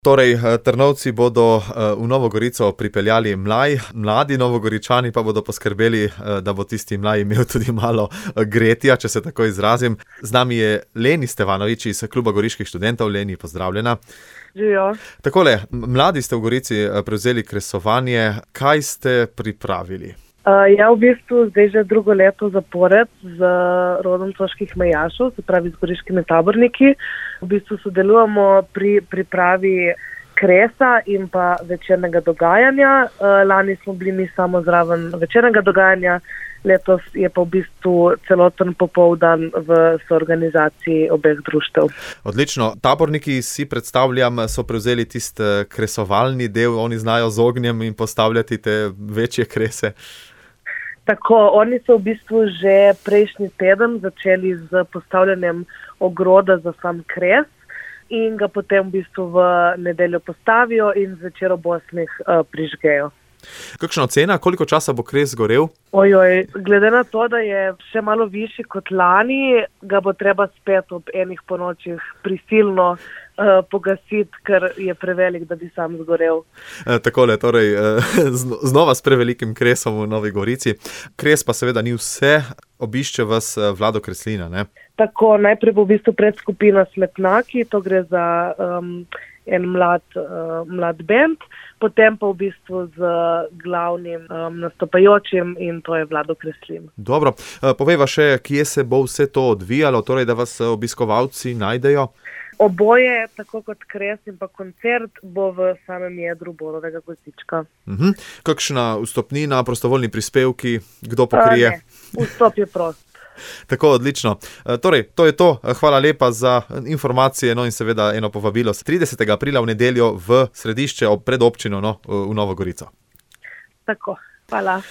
Torej, Trnovci bodo v Novo Gorico pripeljali mlaj, mladi Novogoričani pa bodo poskrbeli, da bo tisti mlaj imel tudi malo gretja, če se tako izrazim. Z nami je Leni Stevanovič iz Kluba goriških študentov. Leni, pozdravljena. Živijo. Takole, mladi ste v Gorici prevzeli kresovanje. Kaj ste pripravili? Ja, v bistvu zdaj že drugo leto zapored z rodom Soških mejašov, se pravi z goriškimi taborniki. V bistvu sodelujemo pri pripravi kresa in pa večernega dogajanja. Lani smo bili mi samo zraven večernega dogajanja, letos je pa v bistvu celoten popoldan v soorganizaciji obeh društev. Odlično. Taborniki, si predstavljam, so prevzeli tisti kresovalni del, oni znajo z ognjem in postavljati te večje krese. Tako, oni so v bistvu že prejšnji teden začeli z postavljanjem ogroda za sam kres in ga potem v bistvu v nedeljo postavijo in zvečer ob 8 prižgejo. Kakšna ocena, koliko časa bo kres gorel? Glede na to, da je še malo višji kot lani, ga bo treba spet ob enih ponočih prisilno pogasiti, ker je prevelik, da bi sam zgorel. Takole, torej, znova s prevelikim kresom v Novi Gorici. Kres pa seveda ni vse, obišče vas Vlado Kreslina, ne? Tako, najprej bo v bistvu predskupina Smetnjaki, to gre za en mlad bend, potem pa v bistvu z glavnim nastopajočim in to je Vlado Kreslin. Dobro, povejva še, kje se bo vse to odvijalo, torej da vas obiskovalci najdejo? Oboje, tako kot kres in pa koncert, bo v samem jedru Borovega Gozdička. Kakšna vstopnina, prostovoljni prispevki, kdo pokrije? Ne, vstop je prost. Tako, odlično. Torej, to je to. Hvala lepa za informacije, no in seveda eno povabilo. 30. aprila v nedeljo v središče pred občino v Novo Gorico. Tako, hvala.